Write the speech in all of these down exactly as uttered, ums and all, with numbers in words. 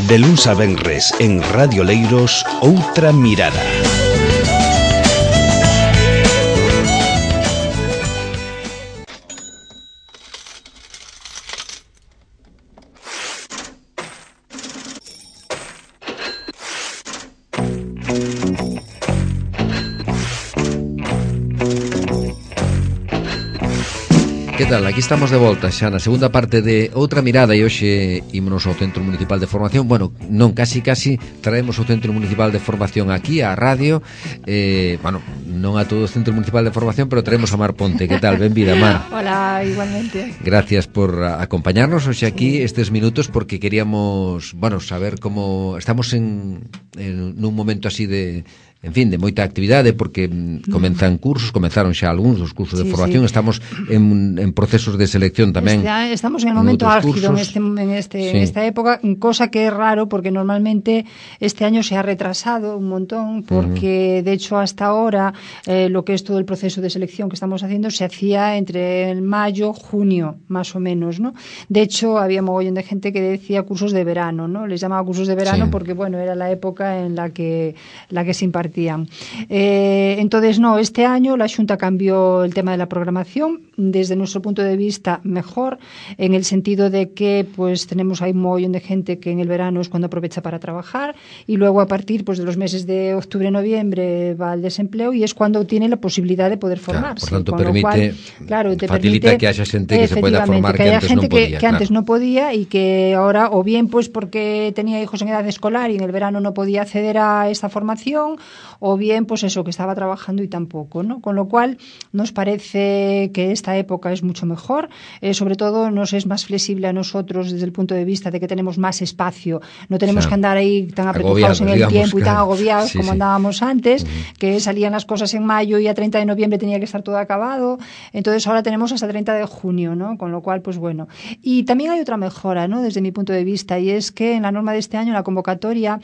De luns a venres en Radio Leiros, Outra Mirada. Que tal? Aquí estamos de volta xa na segunda parte de Outra Mirada e hoxe ímonos ao Centro Municipal de Formación. Bueno, non, casi casi traemos o Centro Municipal de Formación aquí á radio. eh, Bueno, non a todo o Centro Municipal de Formación, pero traemos a Mar Ponte. Que tal? Benvida, Mar. Hola, igualmente. Gracias por acompañarnos hoxe aquí estes minutos, porque queríamos, bueno, saber como estamos en, en nun momento así de, en fin, de moita actividade, porque comenzan cursos, comenzaron xa algúns dos cursos de Sí, formación, sí. estamos en, en procesos de selección tamén. Este, estamos en el momento álgido en, este, en, este, Sí. en esta época, cosa que es raro porque normalmente este año se ha retrasado un montón, porque uh-huh. de hecho hasta ahora eh, lo que es todo el proceso de selección que estamos haciendo se hacía entre el mayo, junio, más o menos, ¿no? De hecho había mogollón de gente que decía cursos de verano, ¿no? Les llamaba cursos de verano sí. porque, bueno, era la época en la que, la que se impartía. Eh, entonces, no, este año la Xunta cambió el tema de la programación, desde nuestro punto de vista mejor, en el sentido de que pues tenemos ahí un mogollón de gente que en el verano es cuando aprovecha para trabajar, y luego a partir pues de los meses de octubre, noviembre va al desempleo y es cuando tiene la posibilidad de poder formarse. Claro, por tanto, con permite, lo cual, claro, te facilita permite, que haya gente que se pueda formar que, que antes gente non podía. Que, que claro. antes no podía y que ahora, o bien pues porque tenía hijos en edad escolar y en el verano no podía acceder a esta formación, o bien pues eso, que estaba trabajando y tampoco, ¿no? Con lo cual nos parece que esta época es mucho mejor, eh, sobre todo nos es más flexible a nosotros desde el punto de vista de que tenemos más espacio, no tenemos o sea, que andar ahí tan apretujados en el digamos, tiempo claro. y tan agobiados sí, como sí. andábamos antes, uh-huh. que salían las cosas en mayo y a treinta de noviembre tenía que estar todo acabado, entonces ahora tenemos hasta treinta de junio, ¿no? Con lo cual pues bueno, y también hay otra mejora, ¿no? Desde mi punto de vista, y es que en la norma de este año, la convocatoria,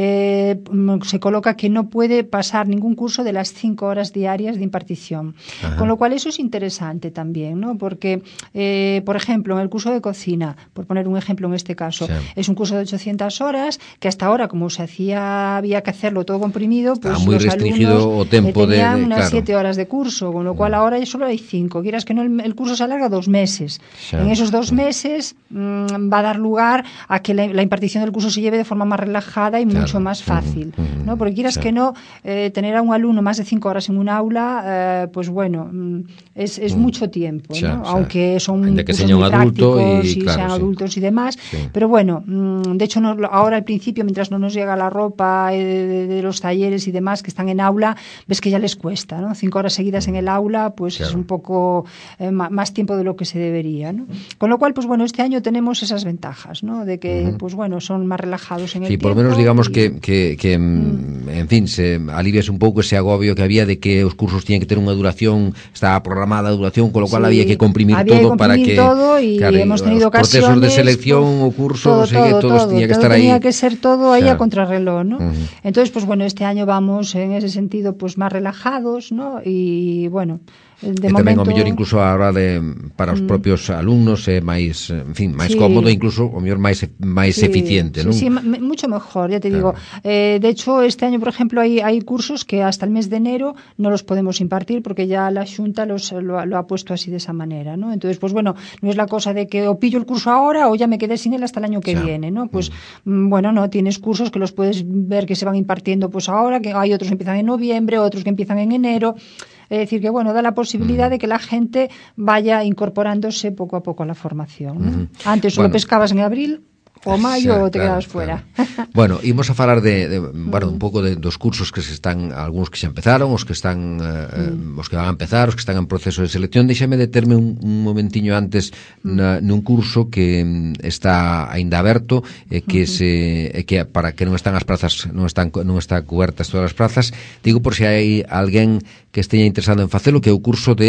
eh, se coloca que no puede pasar ningún curso de las cinco horas diarias de impartición. Ajá. Con lo cual eso es interesante también, ¿no? Porque, eh, por ejemplo, en el curso de cocina, por poner un ejemplo en este caso, sí. es un curso de ochocientas horas que hasta ahora, como se hacía, había que hacerlo todo comprimido, pues ah, muy los restringido alumnos o tempo tenían de, de, unas claro. siete horas de curso, con lo cual ahora solo hay cinco. Quieras que no, el, el curso se alarga dos meses. Sí. En esos dos meses mmm, va a dar lugar a que la, la impartición del curso se lleve de forma más relajada y claro. mucho más fácil, uh-huh. ¿no? Porque quieras sí. que no, eh, tener a un alumno más de cinco horas en un aula, eh, pues bueno, es, es mm. mucho tiempo, sí, ¿no? Sí. Aunque son de que cursos sea un muy adulto prácticos y, y claro, sean sí. adultos y demás, sí. pero bueno, de hecho no, ahora al principio, mientras no nos llega la ropa de, de, de los talleres y demás que están en aula, ves que ya les cuesta, ¿no? Cinco horas seguidas mm. en el aula, pues claro. es un poco eh, más tiempo de lo que se debería, ¿no? Con lo cual, pues bueno, este año tenemos esas ventajas, ¿no? De que, uh-huh. pues bueno, son más relajados en el sí, tiempo. Sí, por lo menos digamos y... que, que, que mm. en fin, se alivias un pouco ese agobio que había de que os cursos tiñan que ter unha duración, estaba programada a duración, con lo cual sí, había que comprimir había todo que comprimir para que todo y claro, hemos tenido os procesos ocasiones, de selección pues, o cursos, todo, todo, todos todo, tiña que todo estar tenía aí. que ser todo ahí claro. a contrarreloj, ¿no? Uh-huh. Entonces, pues bueno, este año vamos en ese sentido pues más relajados, ¿no? Y bueno, de e momento... tamén o mellor incluso a hora de para os mm. propios alumnos é eh, máis, en fin, máis sí. cómodo, incluso o mellor máis máis sí, eficiente, sí, non? Sí, m- mucho mejor, ya te claro. digo. Eh, de hecho, este año, por ejemplo, hay, hay cursos que hasta el mes de enero no los podemos impartir porque ya la Xunta los, lo, lo ha puesto así de esa manera, ¿no? Entonces, pues bueno, no es la cosa de que o pillo el curso ahora o ya me quedé sin él hasta el año que sí. viene, ¿no? Pues mm. bueno, no, tienes cursos que los puedes ver que se van impartiendo pues ahora, que hay otros que empiezan en noviembre, otros que empiezan en enero. Es decir, que bueno, da la posibilidad de que la gente vaya incorporándose poco a poco a la formación, ¿no? Uh-huh. Antes solo bueno. pescabas en abril o maio o te claro, quedabas fuera. Claro. Bueno, imos a falar de, de bueno, un pouco de, dos cursos que se están, algúns que xa empezaron, os que están eh, mm. os que van a empezar, os que están en proceso de selección. Deixame determe un, un momentiño antes na, nun curso que está aínda aberto e eh, que uh-huh. se eh, que para que non están as prazas, non están non está cubertas todas as prazas. Digo por se hai alguén que esteña interesado en facelo, que é o curso de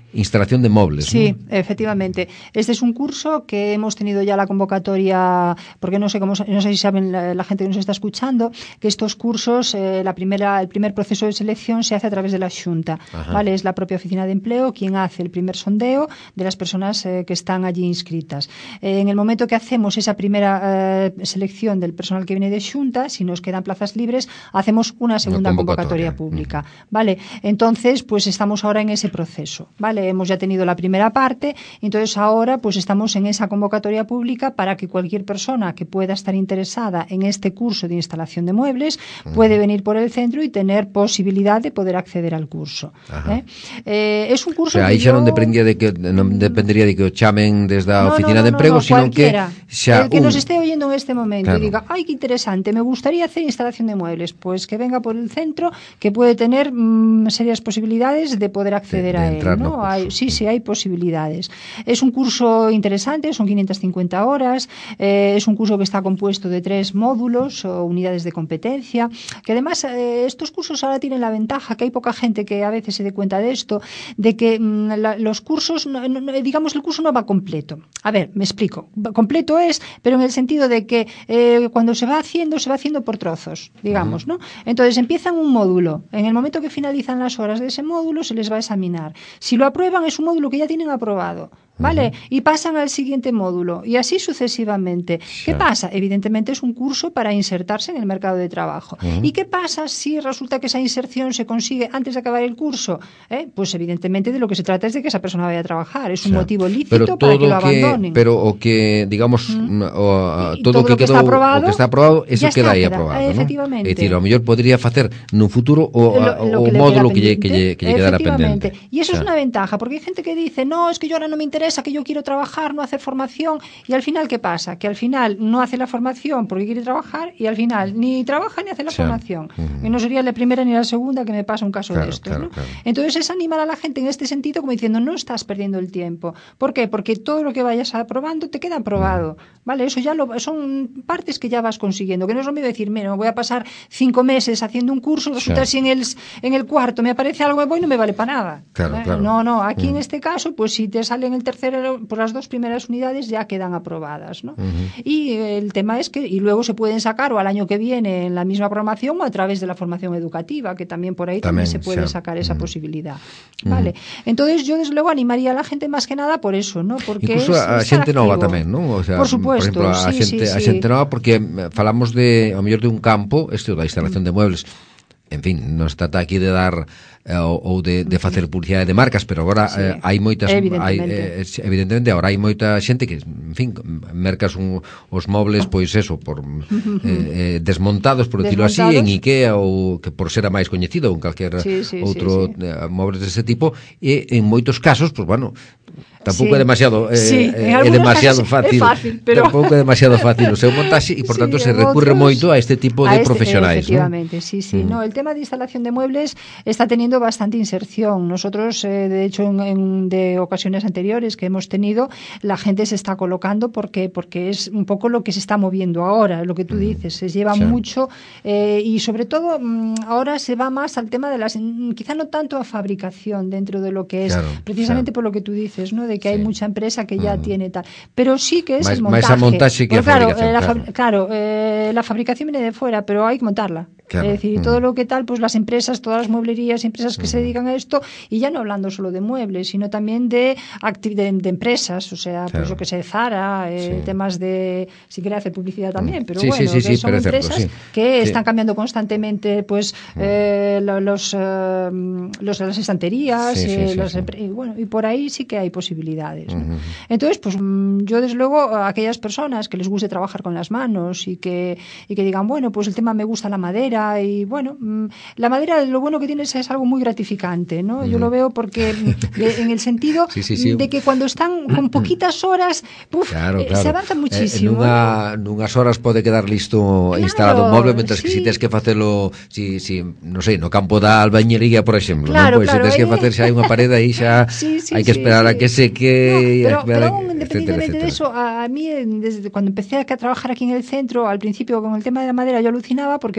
instalación de mobles. Sí, ¿no? efectivamente. Este es un curso que hemos tenido ya la convocatoria, porque no sé cómo, no sé si saben la, la gente que nos está escuchando, que estos cursos, eh, la primera, el primer proceso de selección se hace a través de la Xunta, ¿vale? Es la propia Oficina de Empleo quien hace el primer sondeo de las personas eh, que están allí inscritas. Eh, en el momento que hacemos esa primera eh, selección del personal que viene de Xunta, si nos quedan plazas libres, hacemos una segunda una convocatoria. convocatoria pública, ¿vale? Entonces, pues estamos ahora en ese proceso, ¿vale? Hemos ya tenido la primera parte, entonces ahora pues estamos en esa convocatoria pública para que cualquier persona que pueda estar interesada en este curso de instalación de muebles uh-huh. puede venir por el centro y tener posibilidad de poder acceder al curso. ¿eh? Eh, es un curso o sea, aí que xa yo... non dependía de que non dependería de que o chamen desde a no, oficina no, no, de emprego, no, no, sino cualquiera. que xa el que un... nos esté oyendo en este momento claro. y diga, ay, qué interesante, me gustaría hacer instalación de muebles, pues que venga por el centro, que puede tener mmm, serias posibilidades de poder acceder de, de a él, ¿no? no Hay, sí, sí, hay posibilidades. Es un curso interesante, son quinientas cincuenta horas, eh, es un curso que está compuesto de tres módulos o unidades de competencia, que además eh, estos cursos ahora tienen la ventaja, que hay poca gente que a veces se dé cuenta de esto, de que mmm, la, los cursos, no, no, digamos, el curso no va completo. A ver, me explico. Completo es, pero en el sentido de que eh, cuando se va haciendo, se va haciendo por trozos, digamos, ¿no? Entonces empiezan un módulo. En el momento que finalizan las horas de ese módulo, se les va a examinar. Si lo aprueban, es un módulo que ya tienen aprobado, ¿vale? Uh-huh. Y pasan al siguiente módulo, y así sucesivamente. Sí. ¿Qué pasa? Evidentemente es un curso para insertarse en el mercado de trabajo. Uh-huh. ¿Y qué pasa si resulta que esa inserción se consigue antes de acabar el curso? ¿Eh? Pues evidentemente de lo que se trata es de que esa persona vaya a trabajar. Es un sí. motivo lícito para que lo abandonen. Que, pero o que, digamos, uh-huh. o, a, todo, todo o que, que quedou, está aprobado, o que está aprobado, eso queda aí queda, aprobado, efectivamente. ¿no? É dicir, ao mellor podría facer nun futuro o, lo, lo o módulo que lle, que lle, que lle quedara pendente. Y eso o sea. es una ventaja, porque hay gente que dice, no, es que yo ahora no me interesa, que yo quiero trabajar, no hacer formación, y al final, ¿qué pasa? Que al final no hace la formación porque quiere trabajar, y al final ni trabaja ni hace la sí. formación. Uh-huh. Y no sería la primera ni la segunda que me pasa un caso claro, de estos, claro, ¿no? claro. Entonces es animar a la gente en este sentido como diciendo, no estás perdiendo el tiempo. ¿Por qué? Porque todo lo que vayas aprobando te queda aprobado, uh-huh. ¿vale? Eso ya lo, son partes que ya vas consiguiendo, que no es lo mismo decir, mira, me voy a pasar cinco meses haciendo un curso, resulta sí. si en el, en el cuarto me aparece algo bueno y no me vale para nada. Claro, ¿eh? claro. No, no, aquí uh-huh. en este caso, pues si te salen el tercero, pues las dos primeras unidades ya quedan aprobadas, ¿no? Uh-huh. Y el tema es que, y luego se pueden sacar o al año que viene en la misma programación o a través de la formación educativa, que también por ahí también, también se puede sí. sacar esa uh-huh. posibilidad, ¿vale? Uh-huh. Entonces yo desde luego animaría a la gente más que nada por eso, ¿no? Porque incluso es, a xente nova tamén, ¿no? O sea, por supuesto, por exemplo, a sí, xente, sí, a xente sí. nova porque falamos de, ao mellor de un campo, este da instalación uh-huh. de muebles. En fin, non se trata aquí de dar eh, ou de, de facer publicidade de marcas, pero agora sí, eh, hai moitas evidentemente. Hai, eh, evidentemente agora hai moita xente que, en fin, mercas un, os mobles, pois eso, por eh, eh, desmontados, por decirlo así, en IKEA ou que por ser a máis coñecido ou en calquer sí, sí, outro sí, sí. Eh, mobles dese tipo, e en moitos casos, pois bueno, tampouco sí. é demasiado eh, sí, eh, é demasiado fácil, é fácil pero... tampouco é demasiado fácil o seu montaxe e por sí, tanto se recurre otros, moito a este tipo de este, profesionais, efectivamente, ¿no? sí, sí, mm. no, el tema de instalación de muebles está teniendo bastante inserción. Nosotros, eh, de hecho, en, en de ocasiones anteriores que hemos tenido, la gente se está colocando porque porque es un poco lo que se está moviendo ahora, lo que tú mm. dices, se lleva sí. mucho eh, y sobre todo ahora se va más al tema de las, quizá no tanto a fabricación dentro de lo que es, claro, precisamente claro. por lo que tú dices, ¿no? De que sí. hay mucha empresa que ya mm. tiene tal, pero sí que es más, el montaje. Más a montaje que a claro, fabricación. Eh, la claro, fab- claro eh, la fabricación viene de fuera, pero hay que montarla. Claro. Es decir, mm. todo lo que tal, pues las empresas, todas las mueblerías, empresas que mm. se dedican a esto, y ya no hablando solo de muebles, sino también de, acti- de, de empresas, o sea, claro. pues yo que sé, Zara, eh, sí. temas de, si quiere hacer publicidad también, pero sí, bueno, sí, sí, que sí, son empresas cierto, sí. que sí. están cambiando constantemente, pues, mm. eh, los, eh, los, las estanterías, sí, sí, eh, sí, los, sí. y bueno, y por ahí sí que hay posibilidades, ¿no? Mm-hmm. Entonces, pues yo desde luego, a aquellas personas que les guste trabajar con las manos y que, y que digan, bueno, pues el tema me gusta la madera, y bueno, la madera lo bueno que tiene es, es algo muy gratificante, ¿no? Mm. Yo lo veo porque de, en el sentido sí, sí, sí. de que cuando están con poquitas horas, puf, claro, claro. se avanza muchísimo. Eh, nunha, ¿no? Nunhas horas pode quedar listo claro, instalado un moble, mentras sí. que si tens que facelo, si, si, non sei, no campo da albañería, por exemplo, claro, non? Pois claro, se tens eh. que facer xa hai unha parede aí xa sí, sí, hai que esperar sí, sí. a que seque, no, pero, pero a, independientemente de eso, a, a mí desde cuando empecé a trabajar aquí en el centro, al principio con el tema de la madera yo alucinaba porque veías al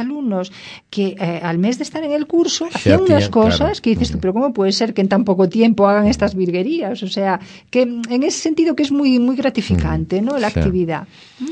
alumnos que eh, al mes de estar en el curso hacían unas cosas claro. que dices tú, pero ¿cómo puede ser que en tan poco tiempo hagan estas virguerías? O sea, que en ese sentido que es muy, muy gratificante, ¿no? La sí. actividad.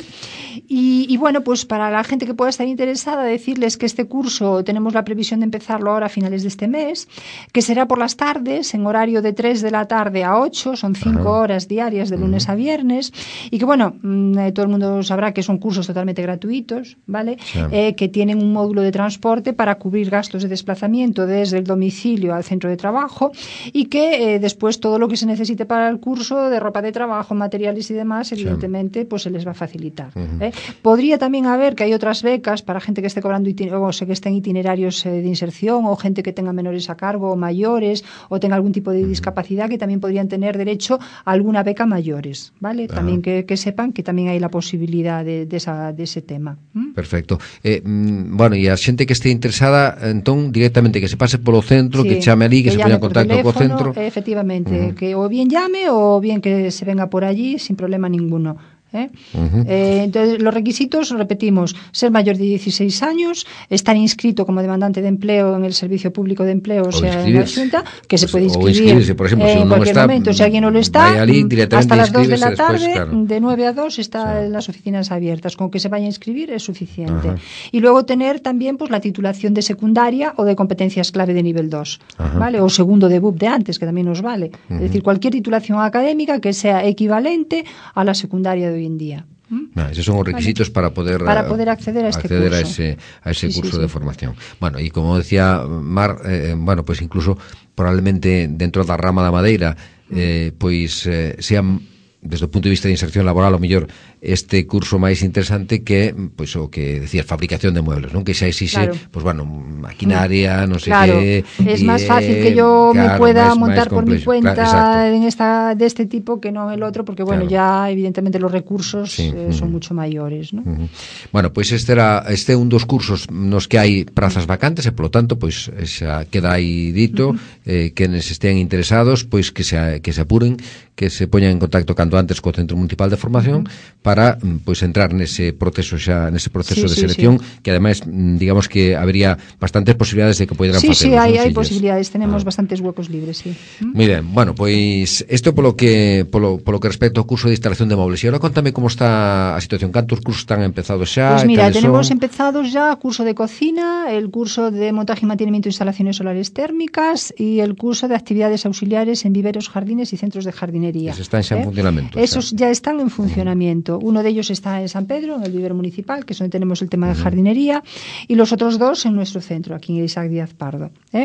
Y, y bueno, pues para la gente que pueda estar interesada, decirles que este curso tenemos la previsión de empezarlo ahora a finales de este mes, que será por las tardes, en horario de tres de la tarde a ocho, son cinco Ajá. horas diarias de lunes uh-huh. a viernes, y que bueno, mmm, todo el mundo sabrá que son cursos totalmente gratuitos, ¿vale? Sí. Eh, que tienen un módulo de transporte para cubrir gastos de desplazamiento desde el domicilio al centro de trabajo, y que eh, después todo lo que se necesite para el curso, de ropa de trabajo, materiales y demás, evidentemente, sí. pues se les va a facilitar. Uh-huh. ¿eh? Podría también haber que hay otras becas para gente que esté cobrando itiner- o sea, que esté en itinerarios eh, de inserción, o gente que tenga menores a cargo o mayores, o tenga algún tipo de discapacidad, que también podrían tener derecho a alguna beca mayores, ¿vale? Ajá. También que, que sepan que también hay la posibilidad de, de, esa, de ese tema. ¿Mm? Perfecto. Eh, bueno, e a xente que este interesada, entón, directamente que se pase polo centro, sí, que chame ali, que, que se poña en contacto co centro. Efectivamente, uh-huh. que o bien llame o bien que se venga por allí sin problema ninguno. ¿Eh? Uh-huh. Eh, entonces, los requisitos, repetimos, ser mayor de dieciséis años, estar inscrito como demandante de empleo en el Servicio Público de Empleo, o, o sea, en la Xunta, que se puede inscribir por ejemplo, eh, si en no cualquier está, momento. Si alguien no lo está, ali, hasta las dos de la tarde, después, claro. de nueve a dos, está sí. en las oficinas abiertas. Con que se vaya a inscribir es suficiente. Ajá. Y luego tener también pues la titulación de secundaria o de competencias clave de nivel dos, ¿vale? O segundo de B U P de antes, que también nos vale. Uh-huh. Es decir, cualquier titulación académica que sea equivalente a la secundaria de hoy en día. No, esos son os requisitos vale. para poder para poder acceder a este acceder curso. a ese, a ese sí, curso sí, de sí. formación. Bueno, y como decía Mar, eh, bueno, pues incluso probablemente dentro da rama da madeira, eh, pois eh, sean desde o punto de vista de inserción laboral o mellor este curso máis interesante que pois o que decías, fabricación de muebles, non? Que xa exixe, claro. pois bueno, maquinaria, non sei claro. que es máis fácil que yo claro, me pueda más, montar más por mi cuenta claro, en esta de este tipo que no el otro, porque bueno, claro. ya evidentemente los recursos sí. eh, son uh-huh. mucho mayores, ¿no? Uh-huh. Bueno, pois pues este era este é un dos cursos nos que hai prazas vacantes e polo tanto, pois pues, xa queda aí dito, uh-huh. eh, quenes estean interesados, pois pues, que se que se apuren, que se poñan en contacto canto antes co Centro Municipal de Formación uh-huh. para pois pues, entrar nese proceso xa nese proceso sí, de selección sí, sí. que ademais digamos que habría bastantes posibilidades de que poderan sí, facer. Sí, sí, hai, hai posibilidades, tenemos ah. bastantes huecos libres, sí. Moi ben, bueno, pois isto polo que polo polo que respecta ao curso de instalación de mobles. E agora contame como está a situación, cantos cursos están empezados xa? Pois pues mira, tenemos son? empezados ya curso de cocina, el curso de montaje y mantenimiento de instalaciones solares térmicas y el curso de actividades auxiliares en viveros, jardines y centros de jardinería. Esos están xa en ¿eh? funcionamento. Esos ya están en funcionamiento. Uno de ellos está en San Pedro, en el vivero municipal, que es donde tenemos el tema de jardinería, y los otros dos en nuestro centro, aquí en Isaac Díaz Pardo. ¿eh?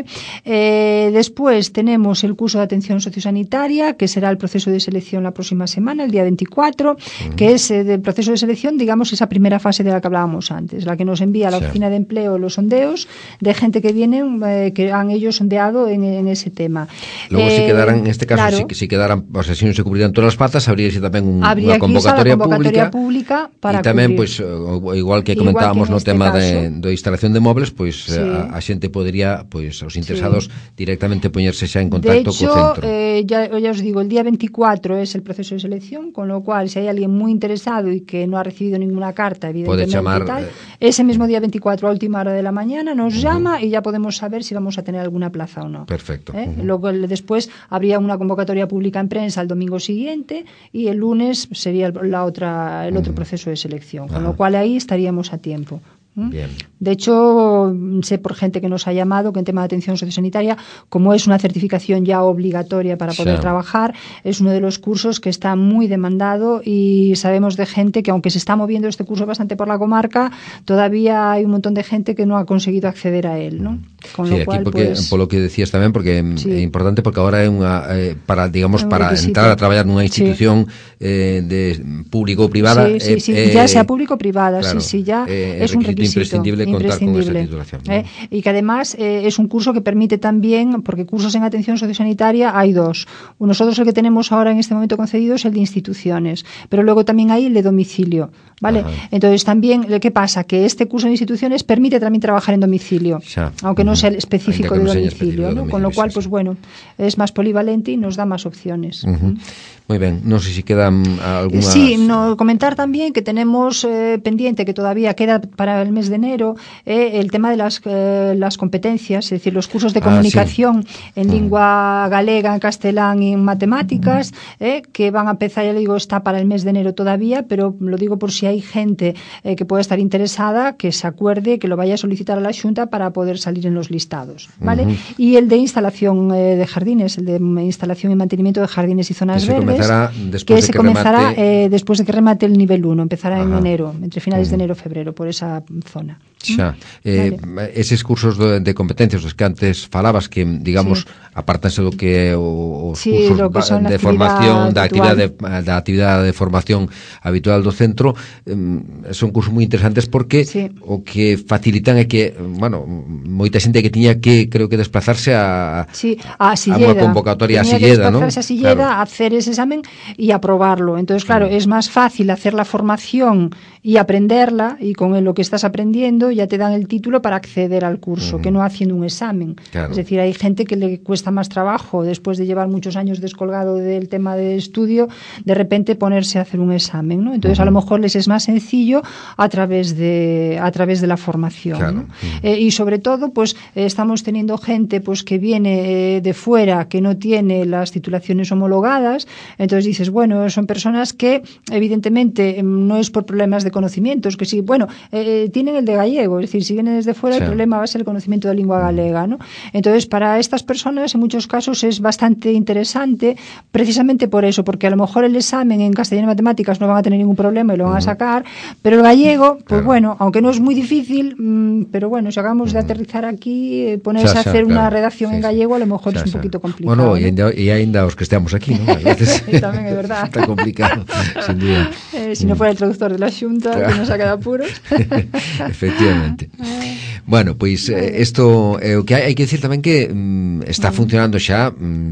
Eh, después tenemos el curso de atención sociosanitaria, que será el proceso de selección la próxima semana, el día veinticuatro, uh-huh. que es eh, del proceso de selección, digamos, esa primera fase de la que hablábamos antes, la que nos envía a la sí. oficina de empleo los sondeos de gente que vienen, eh, que han ellos sondeado en, en ese tema. Luego, eh, si quedaran, en este caso, claro, si, si quedaran, o sea, si no se cubrirían todas las patas, habría tamén un, habría unha convocatoria, convocatoria pública, pública para e tamén, cubrir. pois, igual que comentábamos no este tema caso. de, de instalación de mobles, pois sí. a, a xente podería, pois, os interesados sí. directamente poñerse xa en contacto co centro. De hecho, eh, ya, ya os digo, el día veinticuatro es el proceso de selección, con lo cual, si hay alguien muy interesado y que no ha recibido ninguna carta, evidentemente, chamar, y tal, eh, ese mismo día veinticuatro, a última hora de la mañana, nos uh-huh. llama y ya podemos saber si vamos a tener alguna plaza o no. Perfecto. ¿Eh? Uh-huh. Luego, después, habría una convocatoria pública en prensa el domingo siguiente y el lunes sería el, la otra, el otro uh-huh. proceso de selección, con uh-huh. lo cual ahí estaríamos a tiempo. Bien. De hecho, sé por gente que nos ha llamado que en tema de atención sociosanitaria, como es una certificación ya obligatoria para poder sí. trabajar, es uno de los cursos que está muy demandado y sabemos de gente que, aunque se está moviendo este curso bastante por la comarca, todavía hay un montón de gente que no ha conseguido acceder a él, ¿no? Con sí, lo cual, aquí porque, pues, polo que decías tamén, porque sí. é importante porque agora é unha eh, para, digamos, para requisito. entrar a traballar nunha institución sí. eh, de público ou privada, sí, sí, sí. Eh, ya sea público o privada, claro, sí, sí, ya eh, es un requisito imprescindible, imprescindible contar con esa titulación, ¿no? eh, y que además eh, es un curso que permite también, porque cursos en atención sociosanitaria hay dos. Nosotros el que tenemos ahora en este momento concedido es el de instituciones, pero luego también hay el de domicilio, ¿vale? Ajá. Entonces también, ¿qué pasa? Que este curso de instituciones permite también trabajar en domicilio, ya. aunque no no sea específico de no domicilio, ¿no? Con lo cual, sí, pues sí. bueno, es más polivalente y nos da más opciones. Uh-huh. Muy bien, no sé si quedan algunas... Sí, no, comentar también que tenemos eh, pendiente, que todavía queda para el mes de enero, eh, el tema de las, eh, las competencias, es decir, los cursos de comunicación ah, sí. en uh-huh. lingua galega, en castelán y en matemáticas, uh-huh. eh, que van a empezar, ya le digo, está para el mes de enero todavía, pero lo digo por si hay gente eh, que pueda estar interesada, que se acuerde, que lo vaya a solicitar a la Xunta para poder salir en los listados, ¿vale? Uh-huh. Y el de instalación eh, de jardines, el de instalación y mantenimiento de jardines y zonas verdes, después que de se que comenzará remate... eh, después de que remate el nivel uno, empezará Ajá. en enero, entre finales uh-huh. de enero y febrero, por esa zona. Xa, eh, vale. Eses cursos de, de competencias, os que antes falabas, que, digamos, sí. apartanse do que os sí, cursos lo que son de formación, da actividade, da actividade de formación habitual do centro, eh, son cursos moi interesantes porque sí. o que facilitan é que, bueno, moita xente que tiña que, creo que, desplazarse a, sí, a, a unha convocatoria a Silleda, ¿no? Desplazarse a Silleda, claro. a hacer ese examen y aprobarlo. Entonces, claro, sí. es más fácil hacer la formación y aprenderla, y con lo que estás aprendiendo ya te dan el título para acceder al curso, uh-huh. que no haciendo un examen. Claro. Es decir, hay gente que le cuesta más trabajo, después de llevar muchos años descolgado del tema de estudio, de repente ponerse a hacer un examen, ¿no? Entonces, uh-huh. a lo mejor les es más sencillo a través de a través de la formación, claro. ¿no? Uh-huh. eh, y sobre todo, pues eh, estamos teniendo gente pues que viene eh, de fuera, que no tiene las titulaciones homologadas, entonces dices, bueno, son personas que evidentemente no es por problemas de conocimientos, que sí, bueno, eh, tienen el de gallego, es decir, si vienen desde fuera, sí. el problema va a ser el conocimiento de lengua galega, ¿no? Entonces, para estas personas, en muchos casos, es bastante interesante, precisamente por eso, porque a lo mejor el examen en castellano y matemáticas no van a tener ningún problema y lo van uh-huh. a sacar, pero el gallego, pues claro. bueno, aunque no es muy difícil, mmm, pero bueno, si acabamos uh-huh. de aterrizar aquí, eh, ponerse xa, xa, a hacer claro. una redacción sí, en gallego, a lo mejor xa, es un xa. poquito complicado. Bueno, ¿no? e ainda, e ainda os que estamos aquí, ¿no? A veces tamén é verdad. Está complicado, sin duda. Eh, si no fuera el traductor de la Xunta, claro. que nos saca de apuros. Efectivamente. Bueno, pois pues, eh, isto é eh, o que hai, hai que decir tamén que mm, está mm. funcionando xa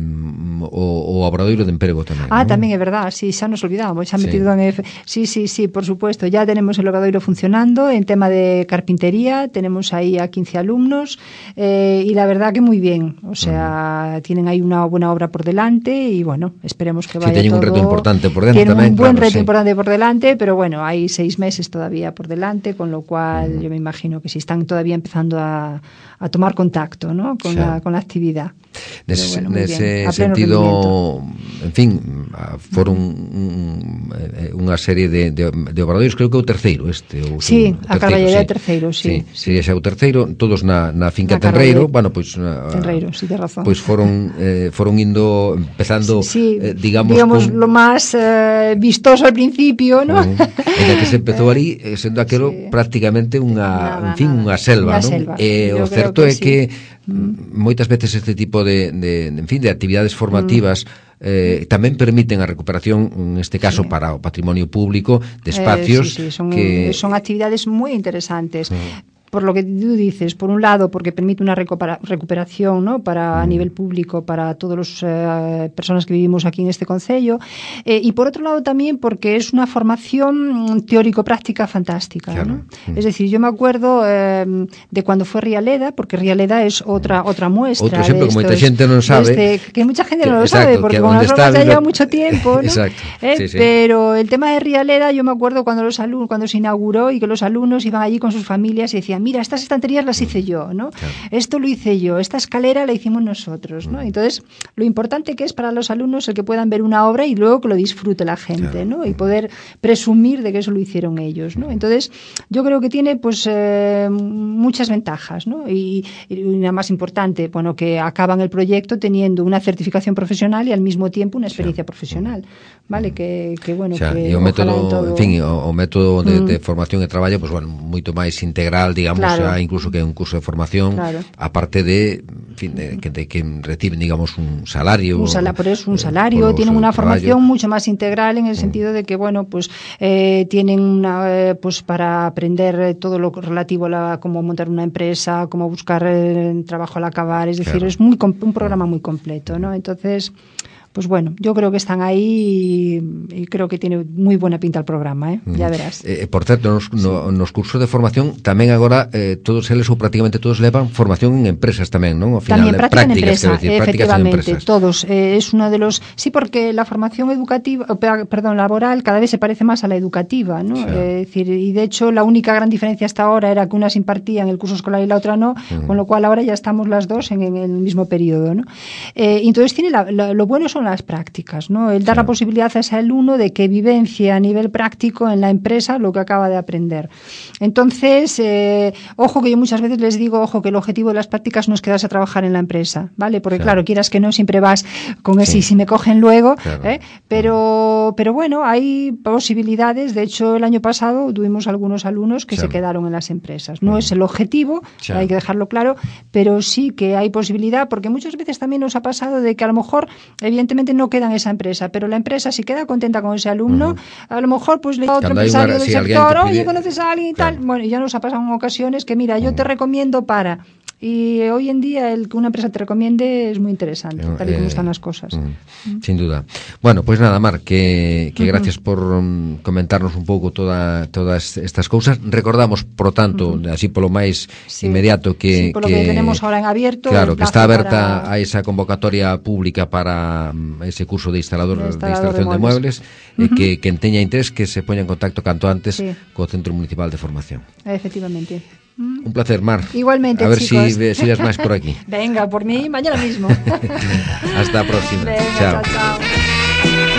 mm, o, o obradoiro de emprego tamén. Ah, ¿no? tamén é verdad, sí, xa nos olvidamos, xa sí. metido en F... Sí, sí, sí, por supuesto, ya tenemos el obradoiro funcionando en tema de carpintería, tenemos ahí a quince alumnos eh, y la verdad que muy bien, o sea, mm. tienen ahí una buena obra por delante y bueno, esperemos que vaya sí, todo... un reto importante por dentro tienen tamén, un buen claro, reto sí. importante por delante, pero bueno, hay seis meses todavía por delante, con lo cual mm. yo me imagino que si están todavía empezando a, a tomar contacto, ¿no? con, sí. la, con la actividad. Nese, bueno, nese sentido, en fin, foron un, unha serie de, de, de obradoiros, creo que o terceiro este o sí, o a Carballeira sí. terceiro, sí, sí, sí. Sería xa o terceiro, todos na, na finca na Tenreiro, bueno, pois pues, Tenreiro, sí, tes razón. Pois pues foron eh, foron indo empezando sí, sí, eh, digamos, digamos con... lo máis eh, vistoso al principio, ¿no? Uh, en la que se empezou ali, eh, sendo aquelo sí. prácticamente unha, nada, en fin, unha selva, unha non? selva. E o certo é que mm. moitas veces este tipo de, de, en fin, de actividades formativas mm. eh, tamén permiten a recuperación, en este caso sí. para o patrimonio público, de espacios eh, sí, sí, son, que... son actividades moi interesantes. Mm. Por lo que tú dices, por un lado, porque permite una recupera, recuperación, ¿no? Para a nivel público, para todas las eh, personas que vivimos aquí en este concello, eh, y por otro lado también porque es una formación teórico-práctica fantástica, claro. ¿no? Mm. Es decir, yo me acuerdo eh, de cuando fue Rialeda, porque Rialeda es otra otra muestra. Otro ejemplo que mucha es, gente no sabe. Este, que mucha gente que, no lo exacto, sabe, porque como nosotros ya lleva mucho tiempo, ¿no? Exacto. Eh, Sí, sí. Pero el tema de Rialeda, yo me acuerdo cuando los alumnos, cuando se inauguró y que los alumnos iban allí con sus familias y decían, mira, estas estanterías las hice yo, ¿no? Claro. Esto lo hice yo, esta escalera la hicimos nosotros, ¿no? Entonces, lo importante que es para los alumnos el que puedan ver una obra y luego que lo disfrute la gente, claro. ¿no? Y poder presumir de que eso lo hicieron ellos, ¿no? Entonces, yo creo que tiene, pues, eh, muchas ventajas, ¿no? Y, y una más importante, bueno, que acaban el proyecto teniendo una certificación profesional y al mismo tiempo una experiencia sí. profesional, ¿vale? Que, que bueno, xa, que e o método, en, todo... en fin, o, o método de, mm. de formación e traballo, pues, bueno, moito máis integral, digamos, claro. xa, incluso que un curso de formación, claro. aparte de, en fin, de, de, de que reciben, digamos, un salario. Un salario, por eso un salario, eh, tienen una formación traballo. mucho más integral en el sentido de que, bueno, pues eh, tienen una, eh, pues para aprender todo lo relativo a la, cómo montar una empresa, cómo buscar eh, trabajo al acabar, es decir, claro. es muy un programa muy completo, ¿no? Entonces, pues bueno, yo creo que están aí y, y creo que tiene moi buena pinta el programa, eh? Mm. Ya verás. Eh, por certo, nos, no, nos cursos de formación tamén agora eh, todos eles ou prácticamente todos levan formación en empresas tamén, non? Ao final, tamén práctica en empresa, decir, efectivamente, todos. Eh, es uno de los... Sí, porque la formación educativa, perdón, laboral cada vez se parece más a la educativa, ¿no? Sí. Eh, es decir, y de hecho la única gran diferencia hasta ahora era que unas impartían el curso escolar y la otra no, uh-huh. con lo cual ahora ya estamos las dos en, en el mismo periodo, ¿no? Eh, entonces tiene la, la, lo bueno son las prácticas, ¿no? El dar sí. la posibilidad a ese alumno de que vivencie a nivel práctico en la empresa lo que acaba de aprender. Entonces, eh, ojo que yo muchas veces les digo, ojo que el objetivo de las prácticas no es quedarse a trabajar en la empresa, ¿vale? Porque sí. claro, quieras que no, siempre vas con ese sí. y si me cogen luego, claro. ¿eh? Pero, pero bueno, hay posibilidades. De hecho, el año pasado tuvimos algunos alumnos que sí. se quedaron en las empresas. No uh-huh. es el objetivo, sí. hay que dejarlo claro, pero sí que hay posibilidad, porque muchas veces también nos ha pasado de que a lo mejor, evidentemente no queda en esa empresa, pero la empresa si queda contenta con ese alumno, uh-huh. a lo mejor pues le da a otro Cuando empresario una, del si sector, oye, pide... conoces a alguien y claro. tal. Bueno, y ya nos ha pasado en ocasiones que mira, yo uh-huh. te recomiendo para... Y hoy en día el que una empresa te recomiende es muy interesante, tal y como eh, están las cosas. Mm, sin duda. Bueno, pues nada, Mar, que, que uh-huh. gracias por um, comentarnos un pouco toda, todas estas cousas. Recordamos, por lo tanto, uh-huh. así polo máis sí. inmediato que... Sí, por lo que, que tenemos ahora en abierto. Claro, que está aberta para... a esa convocatoria pública para um, ese curso de instalador de, instalador de instalación de muebles, de muebles uh-huh. eh, que, que teña interés que se poña en contacto canto antes sí. co Centro Municipal de Formación. Efectivamente. Un placer, Mar. Igualmente, a ver chicos. si sigas más por aquí. Venga, por mí, mañana mismo. Hasta la próxima. Venga, chao. chao, chao.